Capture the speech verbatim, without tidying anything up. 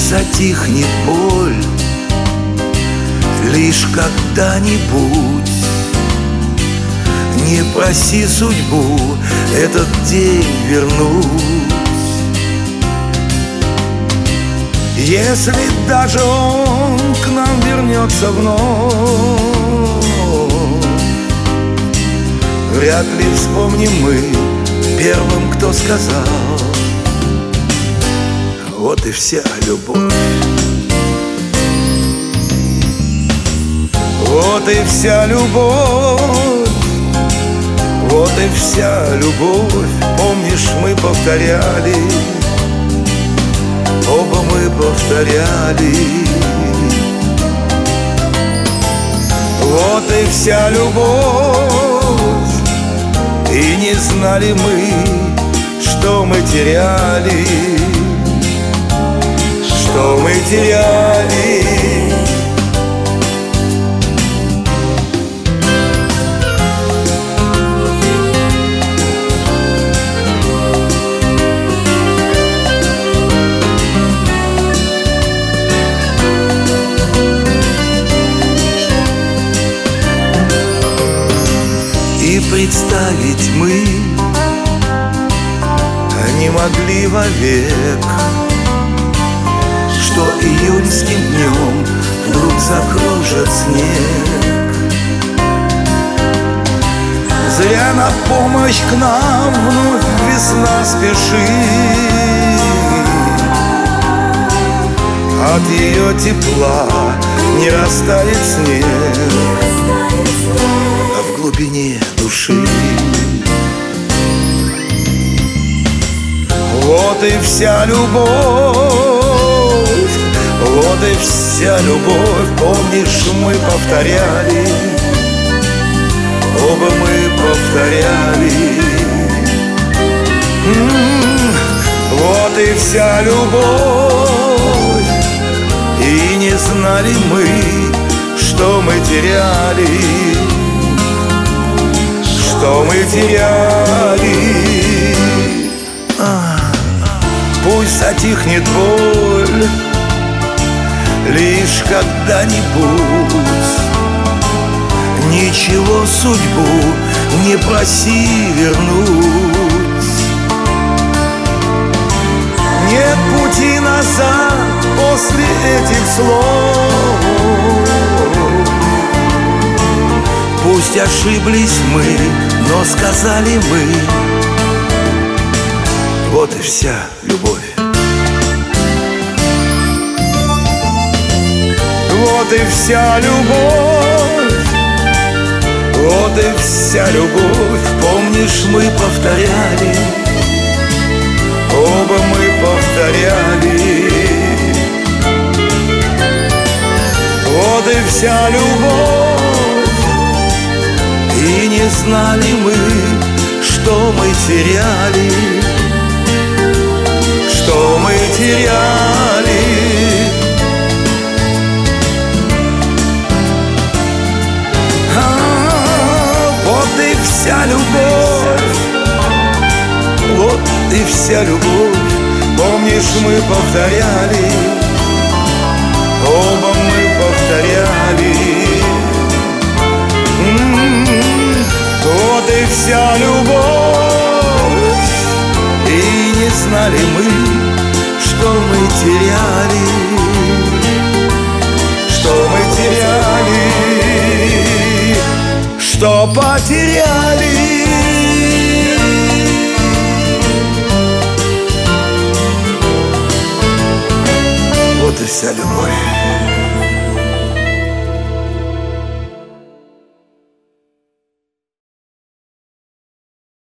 затихнет боль лишь когда-нибудь. Не проси судьбу этот день вернуть. Если даже он к нам вернется вновь, вряд ли вспомним мы первым, кто сказал: вот и вся любовь. Вот и вся любовь, вот и вся любовь. Помнишь, мы повторяли, оба мы повторяли. Вот и вся любовь, и не знали мы, что мы теряли, что мы теряли. И представить мы не могли вовек, что июльским днем вдруг закружит снег. Зря на помощь к нам вновь весна спешит. От ее тепла не растает снег в глубине души. Вот и вся любовь, вот и вся любовь. Помнишь, мы повторяли, оба мы повторяли. М-м-м, вот и вся любовь, и не знали мы, что мы теряли, что мы теряли. А, пусть затихнет боль лишь когда-нибудь. Ничего судьбу не проси вернуть. Нет пути назад после этих слов. Пусть ошиблись мы, но сказали мы: вот и вся любовь. Вот и вся любовь, вот и вся любовь. Помнишь, мы повторяли, оба мы повторяли. Вот и вся любовь, и не знали мы, что мы теряли, что мы теряли. А, вот и вся любовь, вот и вся любовь. Помнишь, мы повторяли, оба мы повторяли. М-м-м, вот и вся любовь, и не знали мы, что мы теряли, что мы теряли, что потеряли.